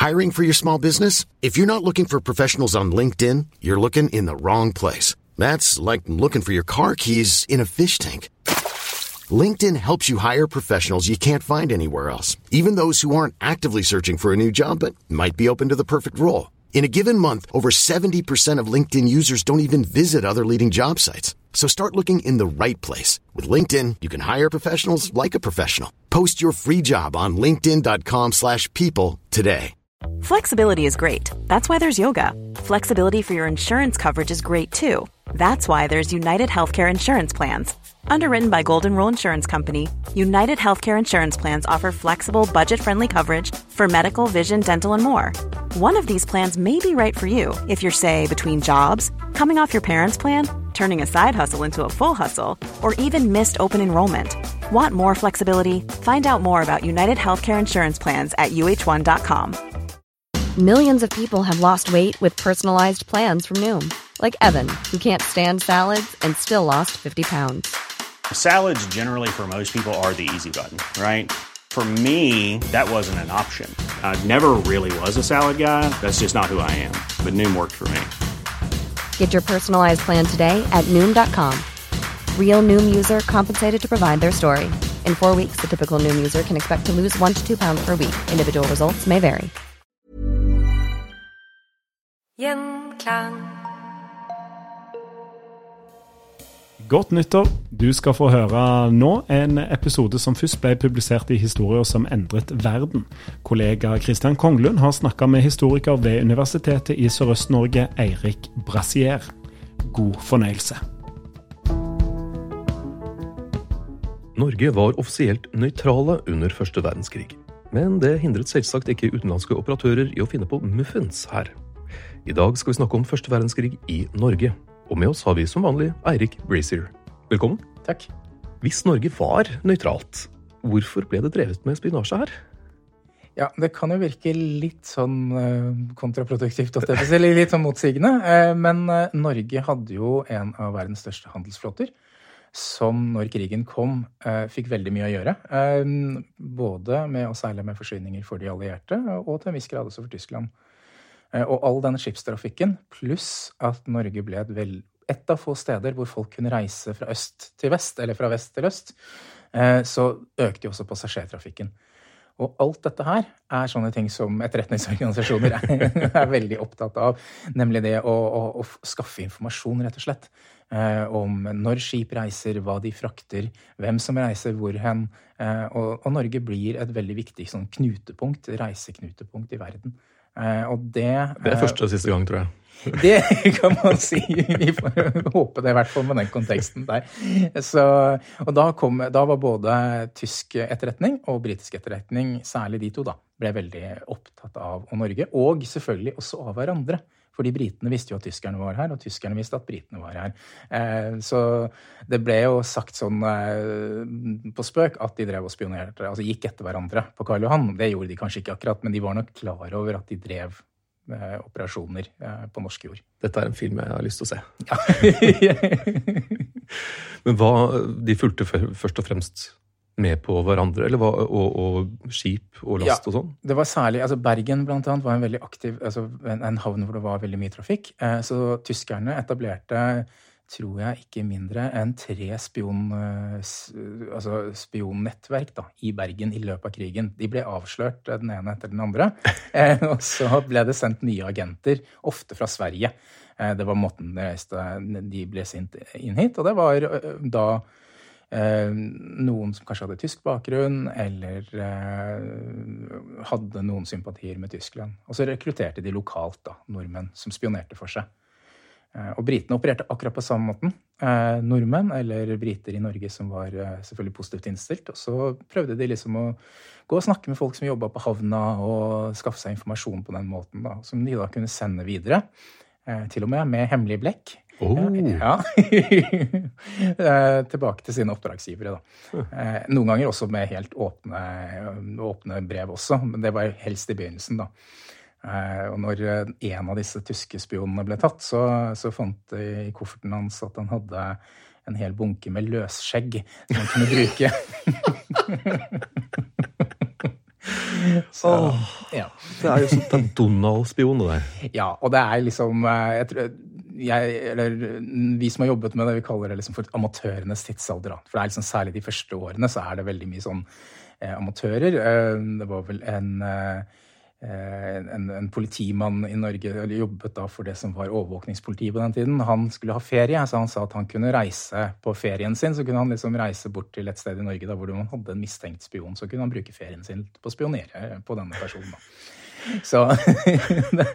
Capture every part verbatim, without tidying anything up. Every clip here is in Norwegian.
Hiring for your small business? If you're not looking for professionals on LinkedIn, you're looking in the wrong place. That's like looking for your car keys in a fish tank. LinkedIn helps you hire professionals you can't find anywhere else, even those who aren't actively searching for a new job but might be open to the perfect role. In a given month, over seventy percent of LinkedIn users don't even visit other leading job sites. So start looking in the right place. With LinkedIn, you can hire professionals like a professional. Post your free job on linkedin.com slash people today. Flexibility is great. That's why there's yoga. Flexibility for your insurance coverage is great too. That's why there's United Healthcare Insurance Plans. Underwritten by Golden Rule Insurance Company, United Healthcare Insurance Plans offer flexible, budget-friendly coverage for medical, vision, dental, and more. One of these plans may be right for you if you're, say, between jobs, coming off your parents' plan, turning a side hustle into a full hustle, or even missed open enrollment. Want more flexibility? Find out more about United Healthcare Insurance Plans at U H one dot com. Millions of people have lost weight with personalized plans from Noom. Like Evan, who can't stand salads and still lost fifty pounds. Salads generally for most people are the easy button, right? For me, that wasn't an option. I never really was a salad guy. That's just not who I am. But Noom worked for me. Get your personalized plan today at Noom dot com. Real Noom user compensated to provide their story. In four weeks, the typical Noom user can expect to lose one to two pounds per week. Individual results may vary. Gjenklang. Godt nyttår. Du skal få høre nå en episode som først ble publisert i Historier som endret verden. Kollega Christian Konglund har snakket med historiker ved Universitetet i Sørøst-Norge, Eirik Brassier. God fornøyelse. Norge var offisielt nøytrale under første verdenskrig. Men det hindret selvsagt ikke utenlandske operatører i å finne på muffins her. I dag skal vi snakke om første verdenskrig i Norge. Og med oss har vi som vanlig Eirik Brassier. Velkommen. Takk. Hvis Norge var nøytralt, hvorfor ble det drevet med spionasje her? Ja, det kan jo virke litt sånn kontraproduktivt, eller litt sånn motsigende. Men Norge hadde jo en av verdens største handelsflåter, som når krigen kom, fikk veldig mye å gjøre. Både med å seile med forsyninger for de allierte, og til en viss grad også for Tyskland. Og all denne skipstrafikken, pluss at Norge ble et, vel, et av få steder hvor folk kunne reise fra øst til vest, eller fra vest til øst, så økte jo også passasjertrafikken. Og alt dette her er sånne ting som etterretningsorganisasjoner er, er veldig opptatt av, nemlig det å, å, å skaffe informasjon, rett og slett, om når skip reiser, hva de frakter, hvem som reiser hvorhen, og, og Norge blir et veldig viktig sånn knutepunkt, reiseknutepunkt i verden. Uh, og det, det er første og siste gang, tror jeg. Det kan man si. Vi får håpe det i hvert fall med den konteksten der. Så, og da, kom, da var både tysk etterretning og britisk etterretning, særlig de to da, ble veldig opptatt av Norge, og selvfølgelig også av hverandre. Fordi britene visste jo at tyskerne var her, og tyskerne visste at britene var her. Eh, så det ble jo sagt sånn eh, på spøk at de drev og spionerte, altså gikk etter hverandre på Karl Johan. Det gjorde de kanskje ikke akkurat, men de var nok klar over at de drev eh, operasjoner eh, på norsk jord. Dette er en film jeg har lyst til å se. Ja. Men hva, de fulgte først og fremst med på hverandre, eller hva, og, og skip og last ja, og sånn? Det var særlig, altså Bergen blant annet var en veldig aktiv, altså en, en havn hvor det var veldig mye trafikk, eh, så tyskerne etablerte, tror jeg, ikke mindre enn tre spion, altså spionnettverk da, i Bergen i løpet av krigen. De ble avslørt den ene etter den andre, eh, og så ble det sendt nye agenter, ofte fra Sverige. Eh, det var måten de, reiste, de ble sendt inn hit, og det var eh, da Eh, noen som kanskje hadde tysk bakgrunn, eller eh, hadde noen sympatier med Tyskland. Og så rekrutterte de lokalt da, nordmenn som spionerte for seg. Eh, og britene opererte akkurat på samme måten. Eh, nordmenn, eller briter i Norge som var eh, selvfølgelig positivt innstilt. Og så prøvde de liksom å gå og snakke med folk som jobbet på havna, og skaffe seg informasjon på den måten, da, som de da kunne sende videre. Eh, til og med med hemmelig blekk. Oh. Ja. Tilbake til sine oppdragsgivere da. Noen ganger også med helt åpne, åpne brev også, men det var helst i begynnelsen da. Og når en av disse tyske spionene ble tatt, så, så fant de i kofferten hans at han hadde en hel bunke med løsskjegg som han kunne bruke. Så, Åh, ja. Det er jo sånn det er Donald-spion det der. Ja, og det er liksom jeg tror, jeg, eller vi som har jobbet med det, vi kaller det liksom for amatørenes tidsalder. For det er liksom særlig de første årene så er det veldig mye sånn eh, amatører. Eh, det var vel en eh, En, en politimann i Norge eller jobbet da for det som var overvåkningspoliti på den tiden. Han skulle ha ferie, så han sa at han kunne reise på ferien sin. Så kunne han liksom reise bort til et sted i Norge da, hvor man hadde en mistenkt spion. Så kunne han bruke ferien sin på å spionere på denne personen. Da. Så det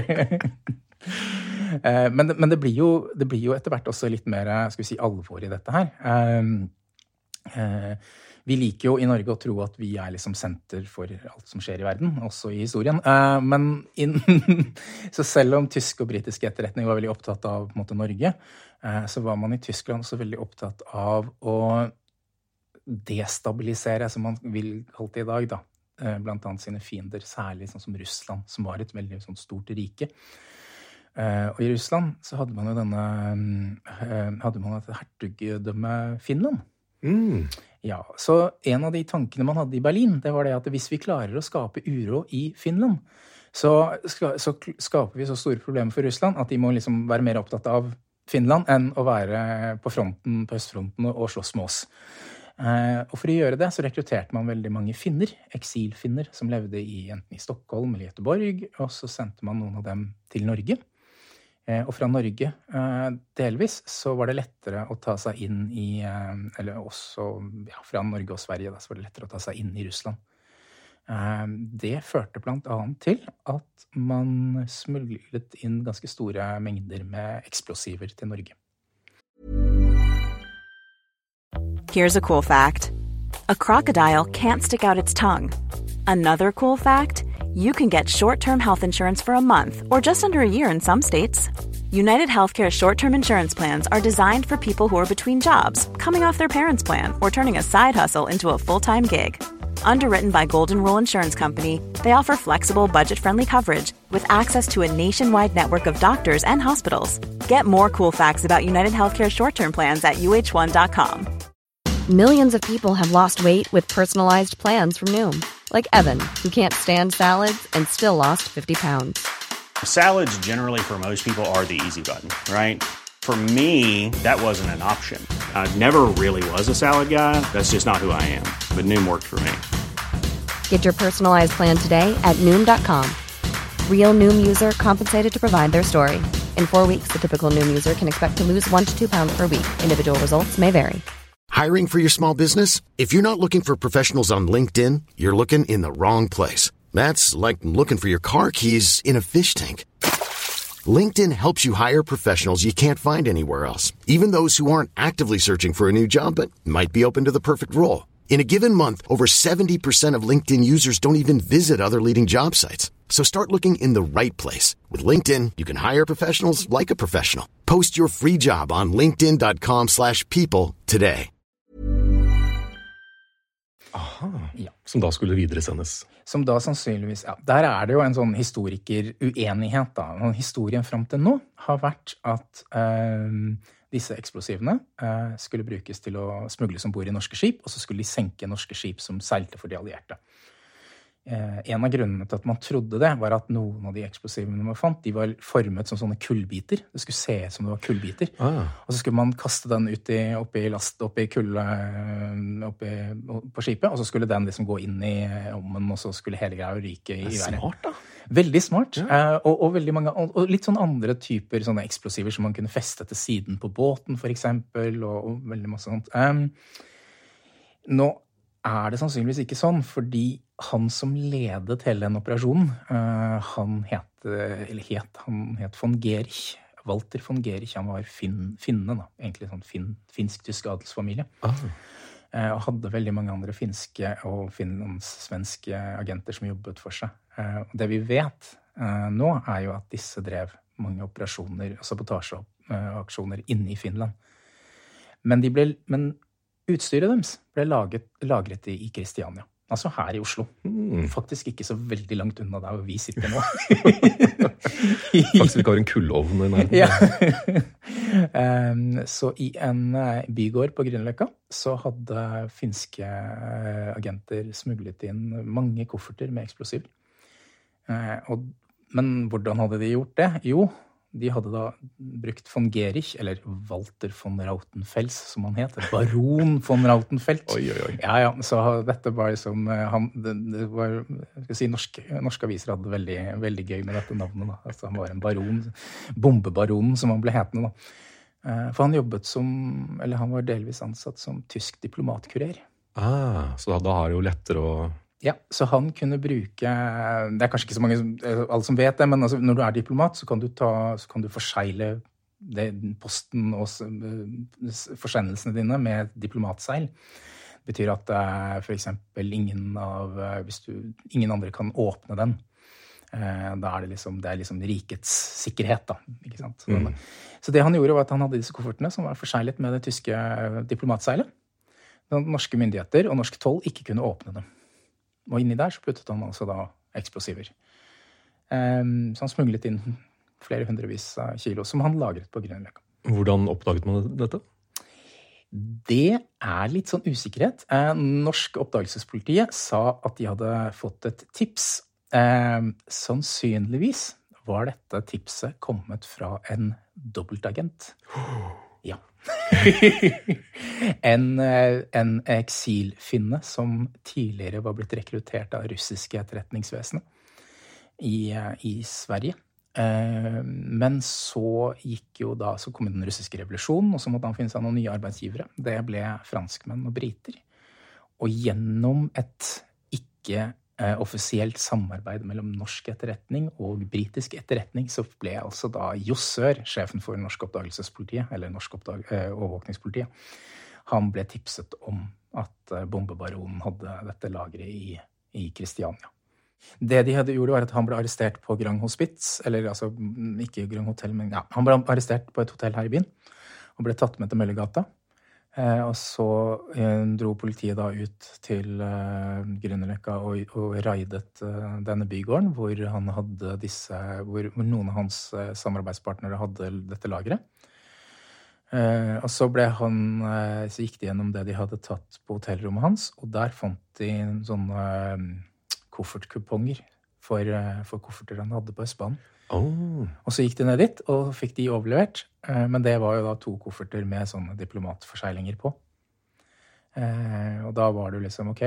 er men, men det, blir jo, det blir jo etter hvert også litt mer skal vi si, alvor i dette her. Um, uh, Vi liker jo i Norge å tro at vi er liksom senter for alt som skjer i verden, også i historien. Uh, men in, så selv om tysk og britisk etterretning var veldig opptatt av på en måte, Norge, uh, så var man i Tyskland også veldig opptatt av å destabilisere, som man vil kalle det i dag, da. Uh, blant annet sine fiender, særlig sånn som Russland, som var et veldig sånn, stort rike. Uh, og i Russland så hadde man jo denne, uh, hadde man et hertugdømme Finland. Mm. Ja, så en av de tankene man hadde i Berlin, det var det at hvis vi klarer å skape uro i Finland, så, ska, så skaper vi så store problemer for Russland at de må liksom være mer opptatt av Finland enn å være på fronten, på østfronten og slåss med oss. Eh, og for å gjøre det så rekrutterte man veldig mange finner, eksilfinner, som levde i enten i Stockholm eller Göteborg, og så sendte man noen av dem til Norge. Og fra Norge delvis så var det lettere å ta seg inn i, eller også ja, fra Norge og Sverige da, så var det lettere å ta seg inn i Russland. Det førte blant annet til at man smuglet inn ganske store mengder med eksplosiver til Norge. Here's a cool fact. A crocodile can't stick out its tongue. Another cool fact, you can get short-term health insurance for a month or just under a year in some states. United Healthcare short-term insurance plans are designed for people who are between jobs, coming off their parents' plan, or turning a side hustle into a full-time gig. Underwritten by Golden Rule Insurance Company, they offer flexible, budget-friendly coverage with access to a nationwide network of doctors and hospitals. Get more cool facts about United Healthcare short-term plans at U H one dot com. Millions of people have lost weight with personalized plans from Noom. Like Evan, who can't stand salads and still lost fifty pounds. Salads generally for most people are the easy button, right? For me, that wasn't an option. I never really was a salad guy. That's just not who I am. But Noom worked for me. Get your personalized plan today at Noom dot com. Real Noom user compensated to provide their story. In four weeks, the typical Noom user can expect to lose one to two pounds per week. Individual results may vary. Hiring for your small business? If you're not looking for professionals on LinkedIn, you're looking in the wrong place. That's like looking for your car keys in a fish tank. LinkedIn helps you hire professionals you can't find anywhere else, even those who aren't actively searching for a new job but might be open to the perfect role. In a given month, over seventy percent of LinkedIn users don't even visit other leading job sites. So start looking in the right place. With LinkedIn, you can hire professionals like a professional. Post your free job on linkedin dot com slash people today. Aha, ja. Som da skulle videresendes. Som da sannsynligvis, ja, der er det jo en sånn historiker-uenighet da. Og historien frem til nå har vært at eh, disse eksplosivene eh, skulle brukes til å smugles ombord i norske skip, og så skulle de senke norske skip som seilte for de allierte. Eh, en av grunnene til at man trodde det var at noen av de eksplosivene man fant, de var formet som sånne kullbiter. Det skulle se ut som det var kullbiter. Ah. Og så skulle man kaste den ut i, oppi last, oppi kulle, oppi, på skipet, og så skulle den liksom gå inn i ommen, og så skulle hele greia ryke i været. Smart da. Veldig smart. Ja. Eh, og, og, veldig mange, og, og litt sånn andre typer sånne eksplosiver som man kunne feste til siden på båten, for eksempel, og, og veldig masse sånt. Um, nå er det sannsynligvis ikke sånn, fordi han som ledet hele den operasjonen, uh, han het, eller het, han het von Gerich, Walter von Gerich, han var fin, finne da, egentlig sånn fin, finsk-tysk adelsfamilie. Ah. Uh, og hadde veldig mange andre finske og finlandssvenske agenter som jobbet for seg. Uh, det vi vet uh, nå er jo at disse drev mange operasjoner, sabotasjeaksjoner inne i Finland. Men de ble... Men utstyret deres ble laget, lagret i Kristiania. Altså her i Oslo. Mm. Faktisk ikke så veldig langt unna der hvor vi sitter nå. Faktisk vi ikke har en kullovn i nærheten. Ja. um, så i en bygård på Grünerløkka så hadde finske agenter smuglet inn mange kofferter med eksplosiver. Uh, og, men hvordan hadde de gjort det? Jo, de hadde da brukt von Gerich, eller Walter von Rautenfels, som han heter. Baron von Rautenfeld. Oi, oi, oi. Ja, ja. Så dette var liksom han, det, det var, jeg skal si, norske, norske aviser hadde veldig, veldig gøy med dette navnet. Da. Altså, han var en baron, bombebaronen som han ble hetende. Da. For han jobbet som, eller han var delvis ansatt som tysk diplomatkurer. Ah, så da, da har det jo lettere å... Ja, så han kunne bruke, det er kanskje ikke så mange, alle som vet det, men altså, når du er diplomat, så kan du, ta, så kan du forsegle det, posten og forsendelsene dine med diplomatseil. Det betyr at for eksempel ingen, av, hvis du, ingen andre kan åpne den. Da er det liksom, det er liksom rikets sikkerhet, da. Ikke sant? Mm. Så det han gjorde var at han hadde disse koffertene som var forseglet med det tyske diplomatseilet. Den norske myndigheter og norsk toll ikke kunne åpne dem. Og inni der så puttet han altså da eksplosiver. Um, så han smuglet inn flere hundrevis av kilo som han lagret på Grünerløkka. Hvordan oppdaget man dette? Det er litt sånn usikkerhet. Uh, norsk oppdagelsespolitiet sa at de hadde fått et tips. Uh, sannsynligvis var dette tipset kommet fra en dobbeltagent. Ja. en, en eksilfinne som tidligere var blitt rekruttert av russiske etterretningsvesenet i, i Sverige. Men så gikk jo da, så kom den russiske revolusjonen, og så måtte han finne seg noen nye arbeidsgivere. Det ble franskmenn og briter. Og gjennom et ikke offisielt samarbeid mellom norsk etterretning og britisk etterretning, så ble altså da Jossør, sjefen for norsk oppdagelsespolitiet, eller norsk oppdag- overvåkningspolitiet, han ble tipset om at bombebaronen hadde dette lagret i, i Kristiania. Det de hadde gjort var at han ble arrestert på Grand Hospits, eller altså ikke Grand Hotel, men ja, han ble arrestert på et hotell her i byen, og ble tatt med til Møllergata. Eh, og så eh, dro politiet da ut til eh, Grünerløkka og, og raidet eh, denne bygården, hvor han hadde disse, hvor, hvor noen av hans eh, samarbeidspartnere hadde dette lagret. Eh, og så ble han, eh, så gikk de gjennom det de hadde tatt på hotellrommet hans, og der fant de sånne eh, koffertkuponger for, eh, for kofferter han hadde på Østbanen. Oh. Og så gikk de ned dit, og fikk de overlevert. Men det var jo da to kofferter med sånne diplomatforseglinger på. Og da var det jo liksom, ok,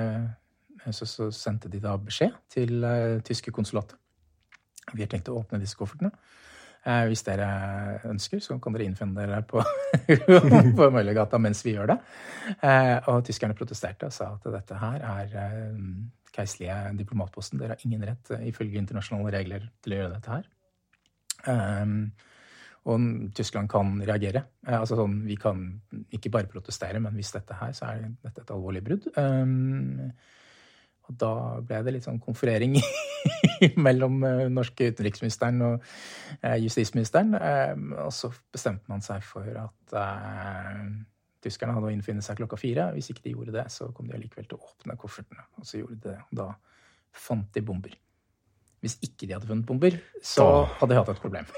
så, så sendte de da beskjed til tyske konsulatet. Vi har tenkt å åpne disse koffertene. Hvis dere ønsker, så kan dere innfinne dere på, på Møllergata mens vi gjør det. Og tyskerne protesterte og sa at dette her er keiserlige diplomatposten. Dere har ingen rett, ifølge internasjonale regler, til å gjøre dette her. Um, og Tyskland kan reagere. Altså sånn, vi kan ikke bare protestere, men hvis dette her, så er dette et alvorlig brudd. Um, og da ble det litt sånn konferering mellom norske utenriksministeren og uh, justisministeren. Um, og så bestemte man seg for at uh, tyskerne hadde å innfinne seg klokka fire. Hvis ikke de gjorde det, så kom de allikevel til å åpne koffertene. Og så gjorde de det. Da fant de bomber. Hvis ikke de hadde funnet bomber, så da hadde de hatt et problem.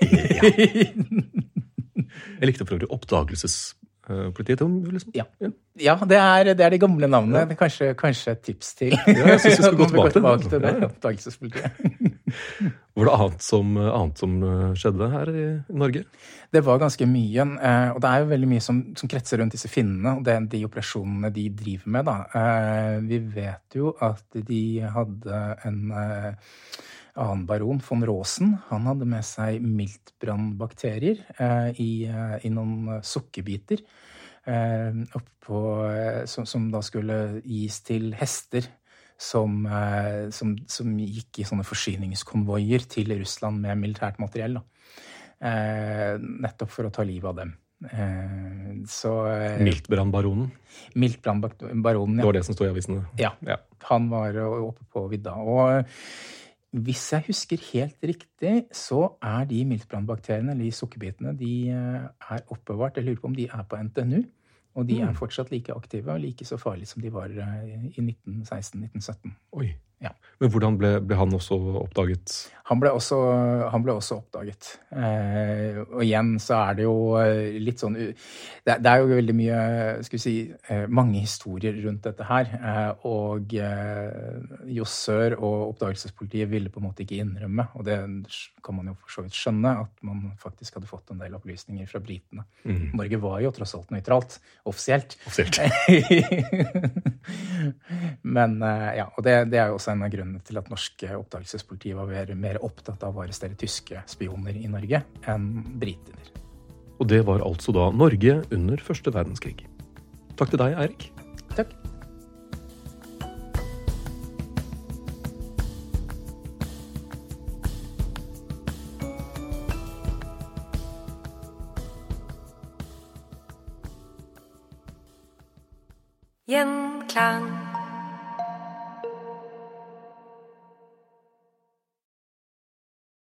Ja. Jeg likte for øvrig oppdagelsespolitiet. Liksom. Ja, ja det, er, det er de gamle navnene. Det er kanskje, kanskje et tips til. Ja, jeg synes vi skal gå tilbake, tilbake til det. Oppdagelsespolitiet. Var det annet som, annet som skjedde her i Norge? Det var ganske mye, og det er jo veldig mye som, som kretser rundt disse finnene, og det er de operasjonene de driver med. Da. Vi vet jo at de hadde en annen baron, von Rosen. Han hadde med seg miltbrannbakterier i, i noen sukkerbiter, oppå, som, som da skulle gis til hester, Som, som, som gikk i sånne forsyningskonvoier til Russland med militært materiell, da. Eh, nettopp for å ta livet av dem. Eh, så, Miltbrannbaronen? Miltbrannbaronen, ja. Det var det som stod i avisene? Ja, ja. Han var oppe på vidda. Og hvis jeg husker helt riktig, så er de miltbrannbakteriene, eller de sukkerbitene, de er oppbevart, jeg lurer på om de er på N T N U. Og de er fortsatt like aktive og like så farlige som de var i nitten seksten nitten sytten. Oi. Ja. Men hvordan ble, ble han også oppdaget? Han ble også, han ble også oppdaget. Eh, og igjen så er det jo litt sånn det, det er jo veldig mye, skal vi si, eh, mange historier rundt dette her. Eh, og eh, Jos Sør og oppdagelsespolitiet ville på en måte ikke innrømme, og det kan man jo for så vidt skjønne, at man faktisk hadde fått en del opplysninger fra britene. Mm. Norge var jo tross alt nøytralt, offisielt. Offisielt. Men eh, ja, og det, det er jo også en av grunnene til at norske oppdagelsespolitiet var mer, mer opptatt av å arrestere tyske spioner i Norge enn briter. Og det var altså da Norge under første verdenskrig. Takk til deg, Eirik. Takk. Gjenklang.